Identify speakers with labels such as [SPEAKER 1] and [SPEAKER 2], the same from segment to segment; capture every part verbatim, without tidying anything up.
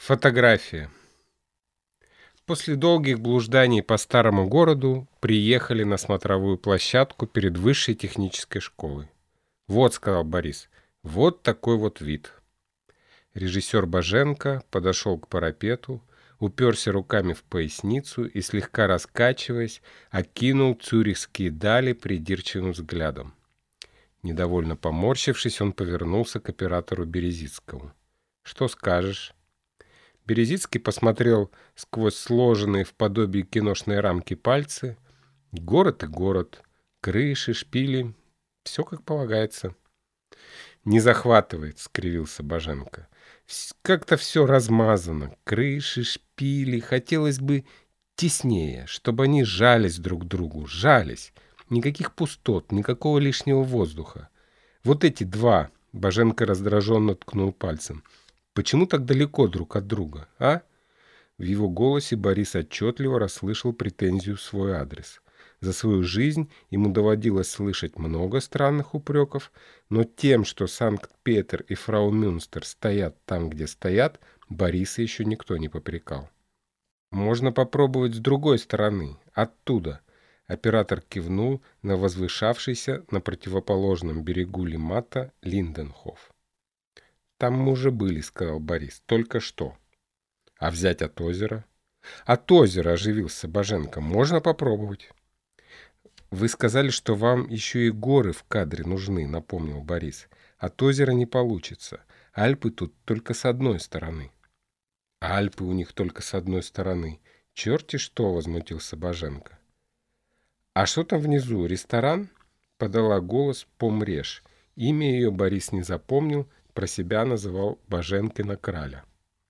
[SPEAKER 1] Фотография. После долгих блужданий по старому городу приехали на смотровую площадку перед высшей технической школой. «Вот», — сказал Борис, — «вот такой вот вид». Режиссер Боженко подошел к парапету, уперся руками в поясницу и, слегка раскачиваясь, окинул цюрихские дали придирчивым взглядом. Недовольно поморщившись, он повернулся к оператору Березицкому. «Что скажешь?» Березицкий посмотрел сквозь сложенные в подобие киношной рамки пальцы. Город и город, крыши, шпили, все как полагается. «Не захватывает», — скривился Боженко. «Как-то все размазано, крыши, шпили. Хотелось бы теснее, чтобы они жались друг к другу, жались. Никаких пустот, никакого лишнего воздуха. Вот эти два», — Боженко раздраженно ткнул пальцем, — «почему так далеко друг от друга, а?» В его голосе Борис отчетливо расслышал претензию в свой адрес. За свою жизнь ему доводилось слышать много странных упреков, но тем, что Санкт-Петер и фрау Мюнстер стоят там, где стоят, Бориса еще никто не попрекал. «Можно попробовать с другой стороны, оттуда». Оператор кивнул на возвышавшийся на противоположном берегу Лимата Линденхоф. «Там мы уже были», — сказал Борис, — «только что». «А взять от озера?» «От озера», — оживился Боженко, — «можно попробовать». «Вы сказали, что вам еще и горы в кадре нужны», — напомнил Борис. «От озера не получится. Альпы тут только с одной стороны». «А Альпы у них только с одной стороны. Черти что!» — возмутился Боженко. «А что там внизу, ресторан?» — подала голос Помреж. Имя ее Борис не запомнил, про себя называл Боженкина краля.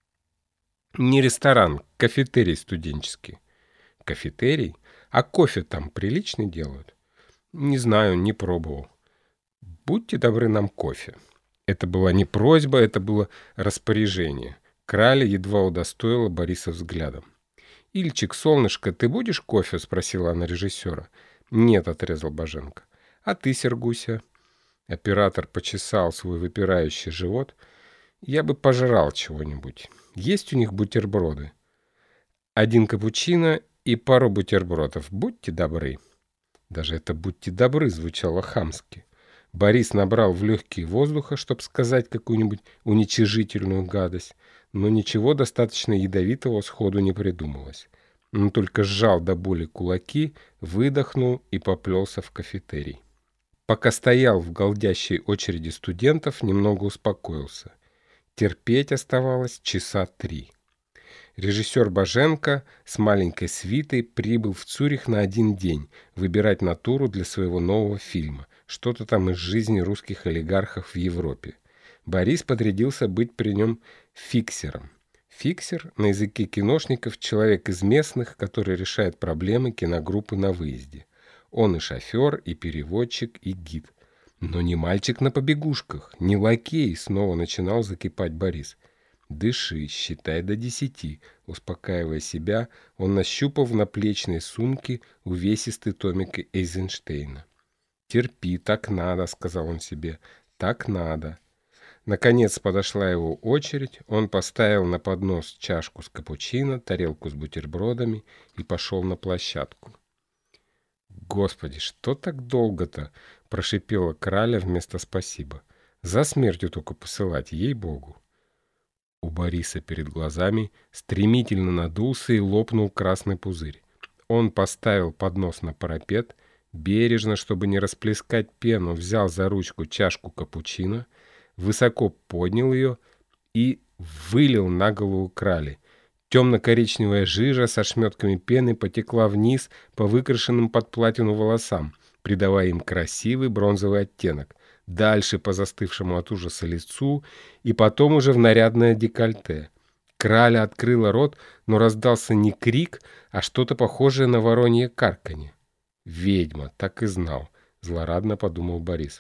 [SPEAKER 1] «Не ресторан, кафетерий студенческий». «Кафетерий? А кофе там приличный делают?» «Не знаю, не пробовал». «Будьте добры нам кофе». Это была не просьба, это было распоряжение. Краля едва удостоила Бориса взглядом. «Ильчик, солнышко, ты будешь кофе?» — спросила она режиссера. «Нет», — отрезал Боженко. «А ты, Сергуся?» Оператор почесал свой выпирающий живот. «Я бы пожрал чего-нибудь. Есть у них бутерброды?» «Один капучино и пару бутербродов. Будьте добры». Даже это «будьте добры» звучало хамски. Борис набрал в легкие воздуха, чтобы сказать какую-нибудь уничижительную гадость, но ничего достаточно ядовитого сходу не придумалось. Он только сжал до боли кулаки, выдохнул и поплелся в кафетерий. Пока стоял в голдящей очереди студентов, немного успокоился. Терпеть оставалось часа три. Режиссер Боженко с маленькой свитой прибыл в Цюрих на один день выбирать натуру для своего нового фильма, что-то там из жизни русских олигархов в Европе. Борис подрядился быть при нем фиксером. Фиксер, на языке киношников, человек из местных, который решает проблемы киногруппы на выезде. Он и шофер, и переводчик, и гид. Но не мальчик на побегушках, не лакей, снова начинал закипать Борис. «Дыши, считай до десяти», — успокаивая себя, он нащупал в наплечной сумке увесистый томик Эйзенштейна. «Терпи, так надо», — сказал он себе, — «так надо». Наконец подошла его очередь, он поставил на поднос чашку с капучино, тарелку с бутербродами и пошел на площадку. «Господи, что так долго-то?» — прошипела Краля вместо «спасибо». «За смертью только посылать, ей-богу». У Бориса перед глазами стремительно надулся и лопнул красный пузырь. Он поставил поднос на парапет, бережно, чтобы не расплескать пену, взял за ручку чашку капучино, высоко поднял ее и вылил на голову Крали. Темно-коричневая жижа со шметками пены потекла вниз по выкрашенным под платину волосам, придавая им красивый бронзовый оттенок, дальше по застывшему от ужаса лицу и потом уже в нарядное декольте. Краля открыла рот, но раздался не крик, а что-то похожее на воронье карканье. «Ведьма, так и знал», — злорадно подумал Борис.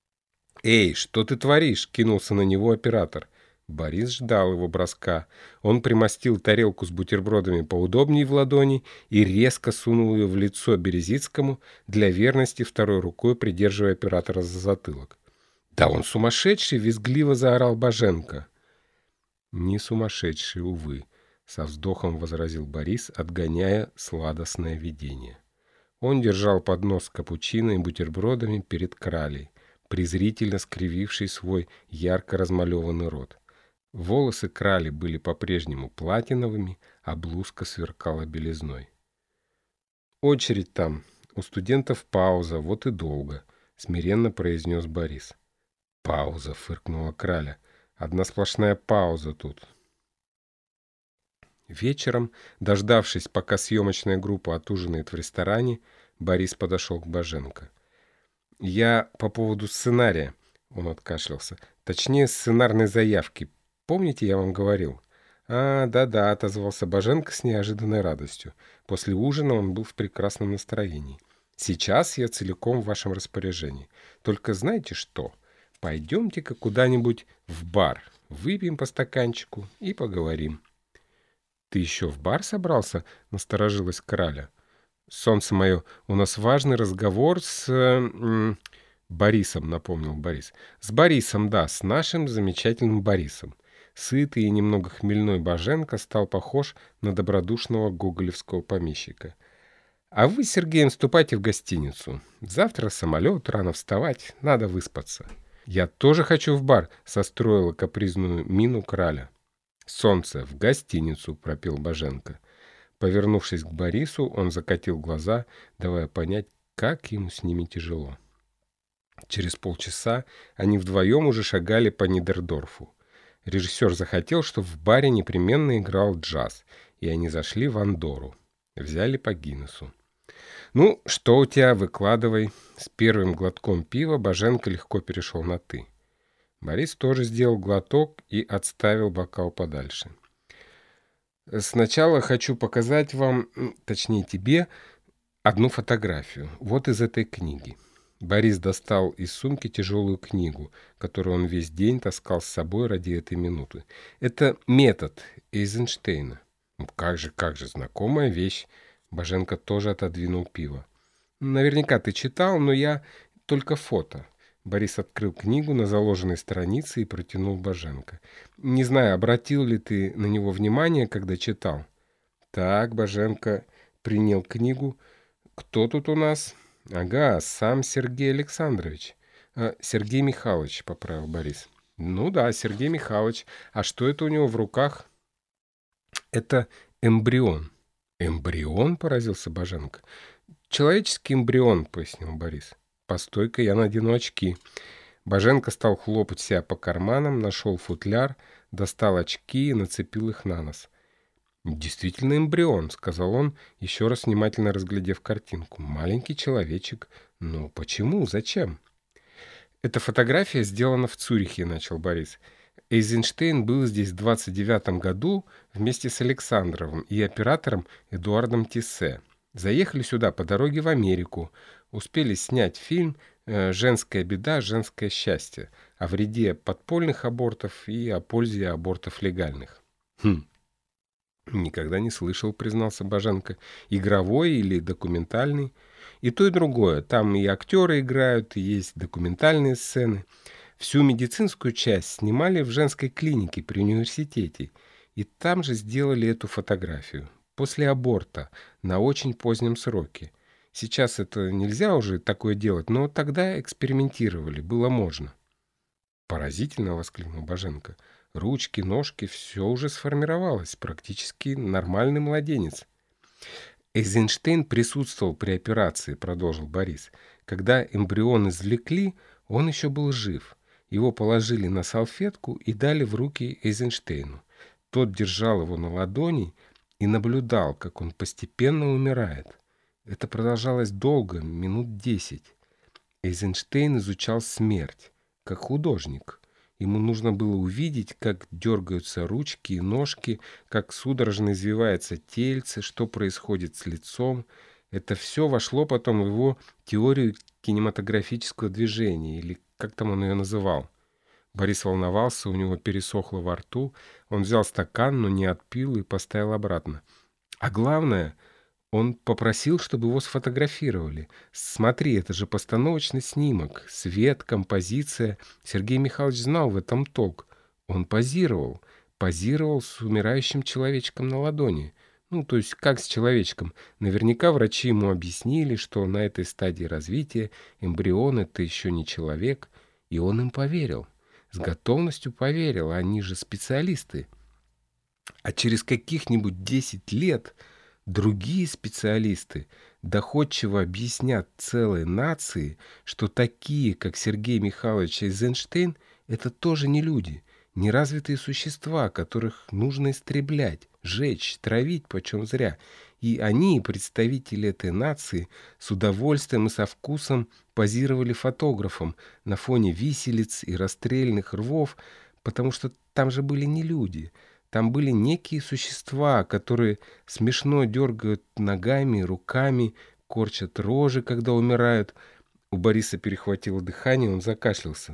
[SPEAKER 1] «Эй, что ты творишь?» — кинулся на него оператор. Борис ждал его броска. Он примостил тарелку с бутербродами поудобнее в ладони и резко сунул ее в лицо Березицкому, для верности второй рукой придерживая оператора за затылок. «Да он сумасшедший!» — визгливо заорал Боженко. Не сумасшедший, увы, со вздохом возразил Борис, отгоняя сладостное видение. Он держал поднос с капучино и бутербродами перед Кралей, презрительно скрививший свой ярко размалеванный рот. Волосы Крали были по-прежнему платиновыми, а блузка сверкала белизной. «Очередь там. У студентов пауза, вот и долго», — смиренно произнес Борис. «Пауза», — фыркнула Краля. «Одна сплошная пауза тут». Вечером, дождавшись, пока съемочная группа отужинает в ресторане, Борис подошел к Боженко. «Я по поводу сценария», — он откашлялся, — «точнее, сценарной заявки. Помните, я вам говорил?» «А, да-да», — отозвался Боженко с неожиданной радостью. После ужина он был в прекрасном настроении. «Сейчас я целиком в вашем распоряжении. Только знаете что? Пойдемте-ка куда-нибудь в бар, выпьем по стаканчику и поговорим». «Ты еще в бар собрался?» — насторожилась Краля. «Солнце мое, у нас важный разговор с... М, Борисом», — напомнил Борис. «С Борисом, да, с нашим замечательным Борисом». Сытый и немного хмельной Боженко стал похож на добродушного гоголевского помещика. «А вы с Сергеем ступайте в гостиницу. Завтра самолет, рано вставать, надо выспаться». «Я тоже хочу в бар», — состроила капризную мину Краля. «Солнце, в гостиницу», — пропел Боженко. Повернувшись к Борису, он закатил глаза, давая понять, как ему с ними тяжело. Через полчаса они вдвоем уже шагали по Нидердорфу. Режиссер захотел, чтобы в баре непременно играл джаз, и они зашли в Андорру. Взяли по Гиннесу. «Ну, что у тебя, выкладывай». С первым глотком пива Боженко легко перешел на «ты». Борис тоже сделал глоток и отставил бокал подальше. «Сначала хочу показать вам, точнее тебе, одну фотографию. Вот из этой книги». Борис достал из сумки тяжелую книгу, которую он весь день таскал с собой ради этой минуты. Это «Метод» Эйзенштейна. Ну, как же, как же, знакомая вещь. Боженко тоже отодвинул пиво. «Наверняка ты читал, но я только фото». Борис открыл книгу на заложенной странице и протянул Боженко. «Не знаю, обратил ли ты на него внимание, когда читал?» Так, Боженко принял книгу. «Кто тут у нас?» «Ага, сам Сергей Александрович». А, «Сергей Михайлович», — поправил Борис. «Ну да, Сергей Михайлович. А что это у него в руках?» «Это эмбрион». «Эмбрион?» — поразился Боженко. «Человеческий эмбрион», — пояснил Борис. «Постой-ка, я надену очки». Боженко стал хлопать себя по карманам, нашел футляр, достал очки и нацепил их на нос. «Действительно эмбрион», — сказал он, еще раз внимательно разглядев картинку. «Маленький человечек. Ну, почему? Зачем?» «Эта фотография сделана в Цюрихе», — начал Борис. «Эйзенштейн был здесь в двадцать девятом году вместе с Александровым и оператором Эдуардом Тиссе. Заехали сюда по дороге в Америку. Успели снять фильм «Женская беда, женское счастье» о вреде подпольных абортов и о пользе абортов легальных. «Хм, никогда не слышал», — признался Боженко. «Игровой или документальный?» «И то, и другое. Там и актеры играют, и есть документальные сцены. Всю медицинскую часть снимали в женской клинике при университете, и там же сделали эту фотографию. После аборта, на очень позднем сроке. Сейчас это нельзя уже такое делать, но тогда экспериментировали, было можно». «Поразительно», — воскликнул Боженко. «Ручки, ножки, все уже сформировалось, практически нормальный младенец». «Эйзенштейн присутствовал при операции», — продолжил Борис. «Когда эмбрион извлекли, он еще был жив. Его положили на салфетку и дали в руки Эйзенштейну. Тот держал его на ладони и наблюдал, как он постепенно умирает. Это продолжалось долго, минут десять. Эйзенштейн изучал смерть, как художник. Ему нужно было увидеть, как дергаются ручки и ножки, как судорожно извивается тельце, что происходит с лицом. Это все вошло потом в его теорию кинематографического движения, или как там он ее называл. Борис волновался, у него пересохло во рту. Он взял стакан, но не отпил и поставил обратно. А главное, он попросил, чтобы его сфотографировали. Смотри, это же постановочный снимок. Свет, композиция. Сергей Михайлович знал в этом толк. Он позировал. позировал с умирающим человечком на ладони. Ну, то есть как с человечком? Наверняка врачи ему объяснили, что на этой стадии развития эмбрион — это еще не человек, и он им поверил. С готовностью поверил, они же специалисты. А через каких-нибудь десять лет другие специалисты доходчиво объяснят целой нации, что такие, как Сергей Михайлович Эйзенштейн, это тоже не люди, неразвитые существа, которых нужно истреблять, жечь, травить почем зря. И они, представители этой нации, с удовольствием и со вкусом позировали фотографам на фоне виселиц и расстрельных рвов, потому что там же были не люди. Там были некие существа, которые смешно дергают ногами, руками, корчат рожи, когда умирают. У Бориса перехватило дыхание, он закашлялся.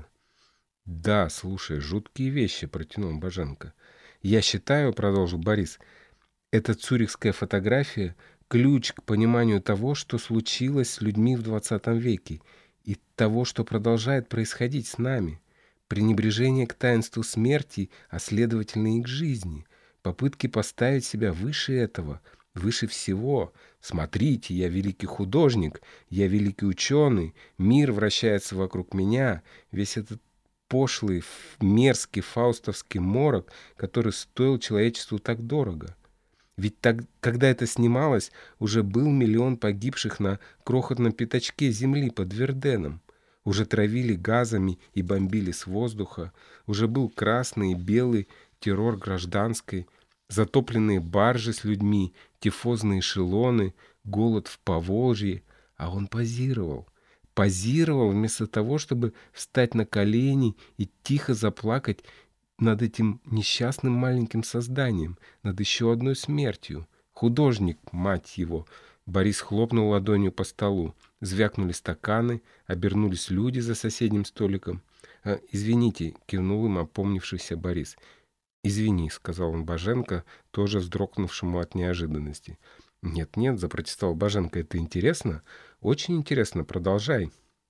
[SPEAKER 1] «Да, слушай, жуткие вещи», — протянул Боженко. «Я считаю, — продолжил Борис, — эта цюрихская фотография — ключ к пониманию того, что случилось с людьми в двадцатом веке, и того, что продолжает происходить с нами. Пренебрежение к таинству смерти, а следовательно и к жизни. Попытки поставить себя выше этого, выше всего. Смотрите, я великий художник, я великий ученый, мир вращается вокруг меня. Весь этот пошлый, мерзкий фаустовский морок, который стоил человечеству так дорого. Ведь так, когда это снималось, уже был миллион погибших на крохотном пятачке земли под Верденом. Уже травили газами и бомбили с воздуха. Уже был красный и белый террор гражданской, затопленные баржи с людьми, тифозные эшелоны, голод в Поволжье. А он позировал. Позировал вместо того, чтобы встать на колени и тихо заплакать над этим несчастным маленьким созданием, над еще одной смертью. Художник, мать его! Борис хлопнул ладонью по столу. Звякнули стаканы, обернулись люди за соседним столиком. «А, «Извините», — кивнул им опомнившийся Борис. «Извини», — сказал он Боженко, тоже вздрогнувшему от неожиданности. «Нет-нет», — запротестовал Боженко, — «это интересно? Очень интересно, продолжай».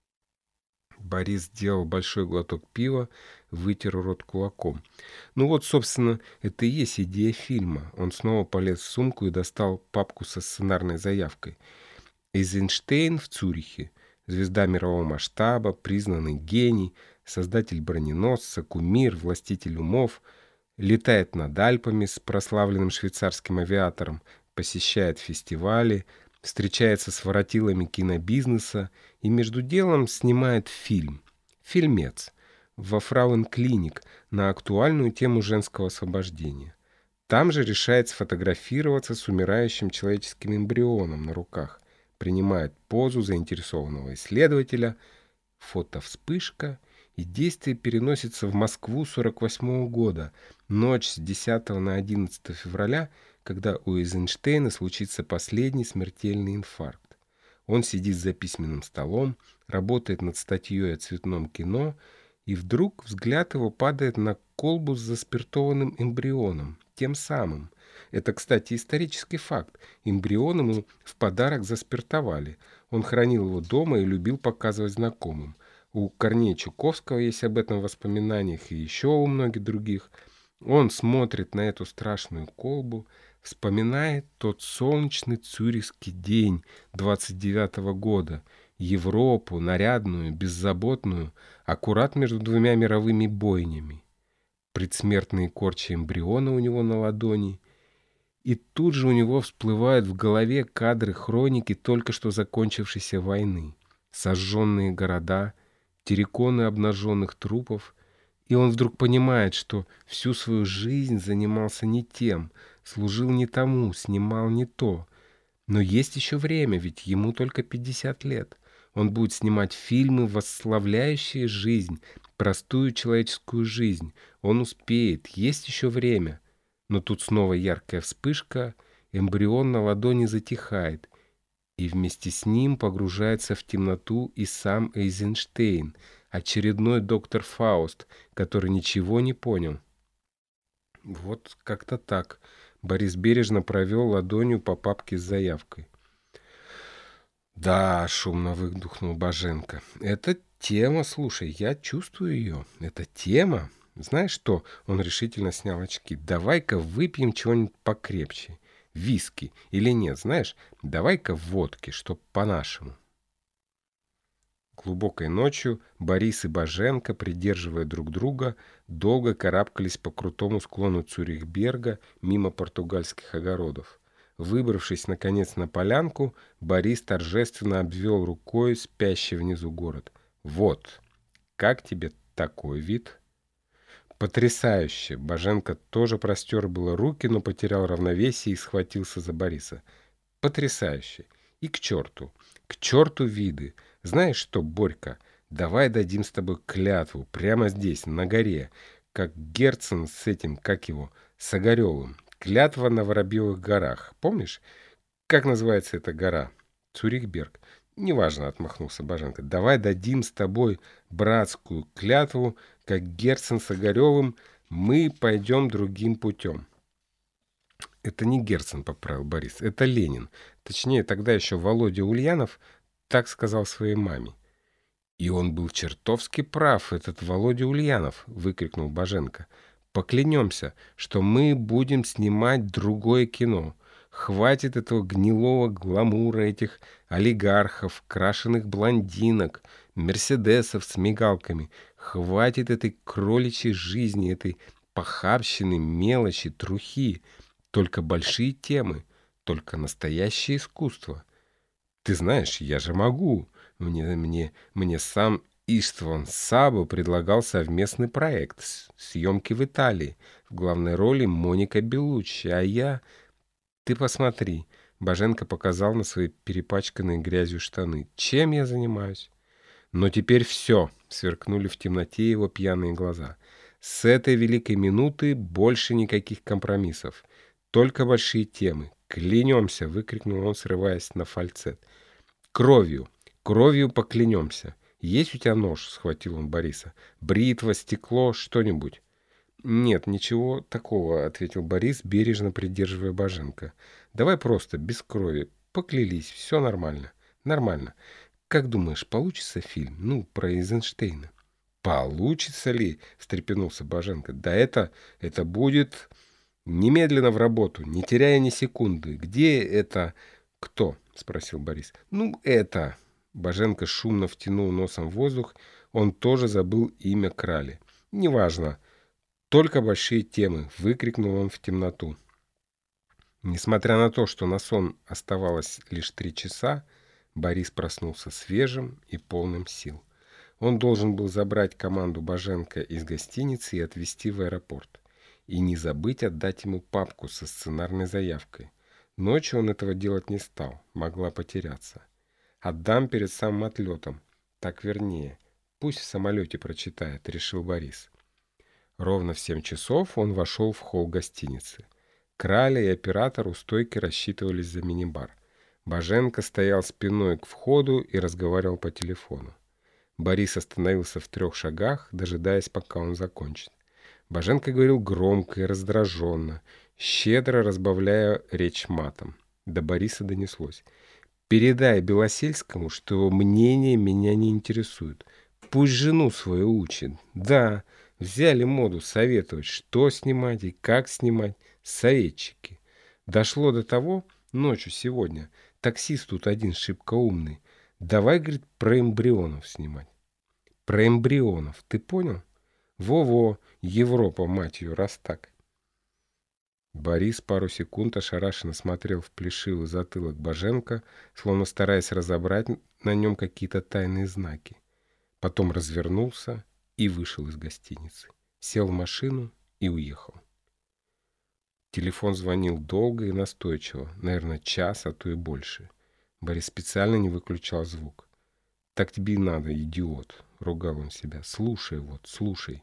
[SPEAKER 1] Борис сделал большой глоток пива, вытер рот кулаком. Ну вот, собственно, это и есть идея фильма. Он снова полез в сумку и достал папку со сценарной заявкой. Эйзенштейн в Цюрихе. Звезда мирового масштаба, признанный гений, создатель броненосца, кумир, властитель умов. Летает над Альпами с прославленным швейцарским авиатором, посещает фестивали, встречается с воротилами кинобизнеса и между делом снимает фильм, фильмец, во Фрауенклиник на актуальную тему женского освобождения. Там же решает сфотографироваться с умирающим человеческим эмбрионом на руках, принимает позу заинтересованного исследователя, фото-вспышка, и действие переносится в Москву сорок восьмого года, ночь с десятого на одиннадцатое февраля, когда у Эйзенштейна случится последний смертельный инфаркт. Он сидит за письменным столом, работает над статьей о цветном кино, и вдруг взгляд его падает на колбу с заспиртованным эмбрионом, тем самым. Это, кстати, исторический факт. Эмбрион ему в подарок заспиртовали. Он хранил его дома и любил показывать знакомым. У Корнея Чуковского есть об этом в воспоминаниях и еще у многих других. Он смотрит на эту страшную колбу, вспоминает тот солнечный цюрихский день двадцать девятого года, Европу, нарядную, беззаботную, аккурат между двумя мировыми бойнями. Предсмертные корчи эмбриона у него на ладони. И тут же у него всплывают в голове кадры хроники только что закончившейся войны. Сожженные города, терриконы обнаженных трупов. И он вдруг понимает, что всю свою жизнь занимался не тем, служил не тому, снимал не то. Но есть еще время, ведь ему только пятьдесят лет. Он будет снимать фильмы, восславляющие жизнь, простую человеческую жизнь. Он успеет, есть еще время. Но тут снова яркая вспышка, эмбрион на ладони затихает, и вместе с ним погружается в темноту и сам Эйзенштейн, очередной доктор Фауст, который ничего не понял. Вот как-то так. Борис бережно провел ладонью по папке с заявкой. «Да», — шумно выдохнул Боженко, — «это тема, слушай, я чувствую ее. Это тема. Знаешь что? Он решительно снял очки. Давай-ка выпьем чего-нибудь покрепче. Виски или нет, знаешь? Давай-ка водки, чтоб по-нашему. Глубокой ночью Борис и Боженко, придерживая друг друга, долго карабкались по крутому склону Цюрихберга мимо португальских огородов. Выбравшись, наконец, на полянку, Борис торжественно обвел рукой спящий внизу город. «Вот, как тебе такой вид?» «Потрясающе!» Боженко тоже простер было руки, но потерял равновесие и схватился за Бориса. «Потрясающе! И к черту! К черту виды! Знаешь что, Борька, давай дадим с тобой клятву прямо здесь, на горе, как Герцен с этим, как его, с Огаревым. Клятва на Воробьевых горах. Помнишь, как называется эта гора? Цюрихберг. Неважно, отмахнулся Боженко. Давай дадим с тобой братскую клятву, как Герцен с Огаревым, мы пойдем другим путем. Это не Герцен, поправил Борис, это Ленин. Точнее, тогда еще Володя Ульянов так сказал своей маме. И он был чертовски прав, этот Володя Ульянов, выкрикнул Боженко. Поклянемся, что мы будем снимать другое кино. Хватит этого гнилого гламура, этих олигархов, крашеных блондинок, мерседесов с мигалками. Хватит этой кроличьей жизни, этой похабщины, мелочи, трухи. Только большие темы, только настоящее искусство. Ты знаешь, я же могу. Мне, мне, мне сам Иштван Сабо предлагал совместный проект. Съемки в Италии. В главной роли Моника Беллуччи. А я... Ты посмотри. Боженко показал на свои перепачканные грязью штаны. Чем я занимаюсь? Но теперь все. Сверкнули в темноте его пьяные глаза. С этой великой минуты больше никаких компромиссов. Только большие темы. Клянемся, выкрикнул он, срываясь на фальцет. Кровью, кровью поклянемся. Есть у тебя нож? Схватил он Бориса. Бритва, стекло, что-нибудь? Нет, ничего такого, ответил Борис, бережно придерживая Боженко. Давай просто, без крови. Поклялись, все нормально. Нормально. Как думаешь, получится фильм? Ну, про Эйзенштейна. Получится ли? Встрепенулся Боженко. Да это, это будет... Немедленно в работу, не теряя ни секунды. Где это... Кто? Спросил Борис. Ну, это... Боженко шумно втянул носом воздух. Он тоже забыл имя Крали. Неважно. Только большие темы. Выкрикнул он в темноту. Несмотря на то, что на сон оставалось лишь три часа, Борис проснулся свежим и полным сил. Он должен был забрать команду Боженко из гостиницы и отвезти в аэропорт. И не забыть отдать ему папку со сценарной заявкой. Ночью он этого делать не стал, могла потеряться. Отдам перед самым отлетом. Так вернее. Пусть в самолете прочитает, решил Борис. Ровно в семь часов он вошел в холл гостиницы. Краля и оператор у стойки рассчитывались за мини-бар. Боженко стоял спиной к входу и разговаривал по телефону. Борис остановился в трех шагах, дожидаясь, пока он закончит. Боженко говорил громко и раздраженно, щедро разбавляя речь матом. До Бориса донеслось. «Передай Белосельскому, что его мнение меня не интересует. Пусть жену свою учит. Да, взяли моду советовать, что снимать и как снимать. Советчики. Дошло до того, ночью сегодня, таксист тут один шибко умный. Давай, говорит, про эмбрионов снимать». «Про эмбрионов, ты понял? Во-во, Европа, мать ее, раз так». Борис пару секунд ошарашенно смотрел в плешивый затылок Боженко, словно стараясь разобрать на нем какие-то тайные знаки. Потом развернулся и вышел из гостиницы. Сел в машину и уехал. Телефон звонил долго и настойчиво, наверное, час, а то и больше. Борис специально не выключал звук. «Так тебе и надо, идиот», — ругал он себя. «Слушай вот, слушай».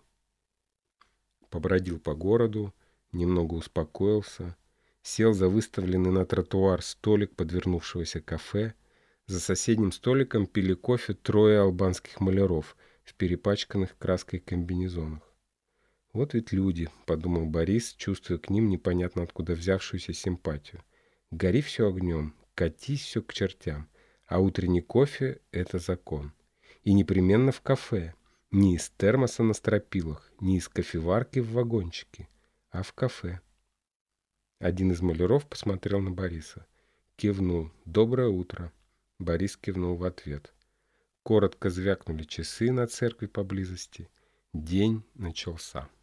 [SPEAKER 1] Побродил по городу, немного успокоился, сел за выставленный на тротуар столик подвернувшегося кафе. За соседним столиком пили кофе трое албанских маляров в перепачканных краской комбинезонах. «Вот ведь люди», — подумал Борис, чувствуя к ним непонятно откуда взявшуюся симпатию. «Гори все огнем, катись все к чертям, а утренний кофе — это закон. И непременно в кафе. Не из термоса на стропилах, не из кофеварки в вагончике, а в кафе. Один из маляров посмотрел на Бориса. Кивнул. «Доброе утро». Борис кивнул в ответ. Коротко звякнули часы на церкви поблизости. День начался.